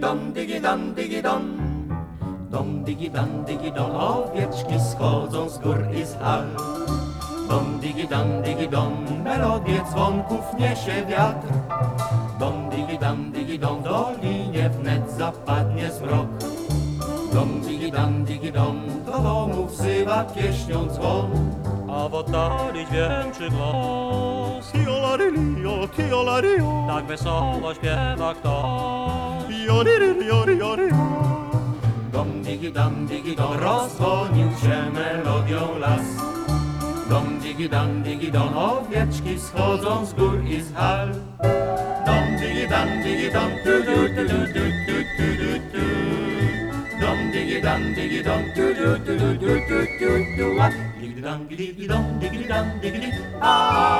digi dan, digi don. Dom, digi don, owieczki schodzą z gór i z hal. Dom, digi don, melodię dzwonków niesie wiatr. Dom, digi don, w dolinie wnet zapadnie zmrok. Dom, digi don, do domu wzywa pieśnią dzwon. A w oddali dźwięczy głos. Tiolario, tiolario, Tak wesoło śpiewa ktoś. joririo. Dom, digi don, rozdzwonił się melodią las. Dom, digi don, owieczki schodzą z gór i z hal. Dom, digi don, tu du tu du du tu tu du tu. Dom, digi don, tu du tu du du tu tu tu. A digi don, digi a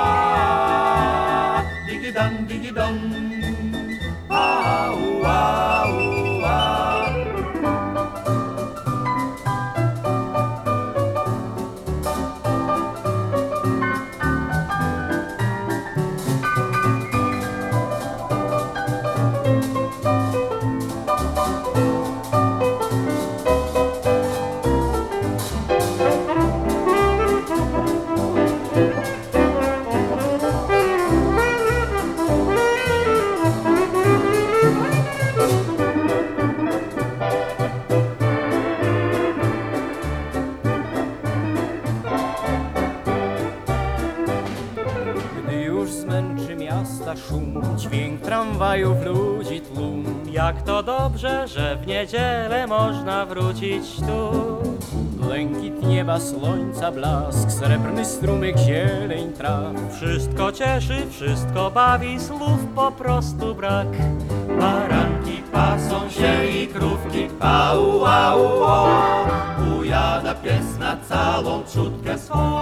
digi don, a u a u a. Zmęczy miasta szum, dźwięk tramwajów, ludzi tłum. Jak to dobrze, że w niedzielę można wrócić tu. Błękit nieba, słońca blask, srebrny strumyk, zieleń traw. Wszystko cieszy, wszystko bawi, słów po prostu brak. Baranki pasą się i krówki, au, au, o. Ujada pies na całą trzutkę swą.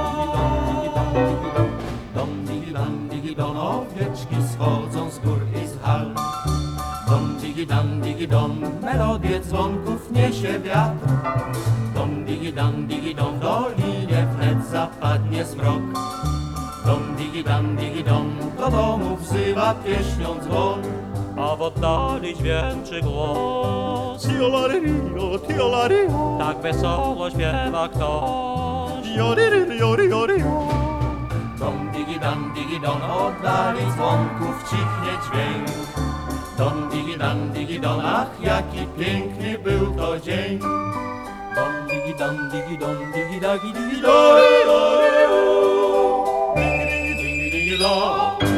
Dom, digi don, owieczki schodzą z gór i z hal. Dom, digi don, melodię dzwonków niesie wiatr. Dom, digi don, w dolinie wnet zapadnie zmrok. Dom, digi don, do domu wzywa pieśnią dzwon. A w oddali dźwięczy głos. Tiolario, Tak wesoło śpiewa ktoś. joririo. Dom, digi don, oddali dzwonków cichnie dźwięk. Dom, digi don, ach jaki piękny był to dzień. Dom, digi don, digi don, digi don. Digi, digi, digi, digi, digi, digi, digi, digi,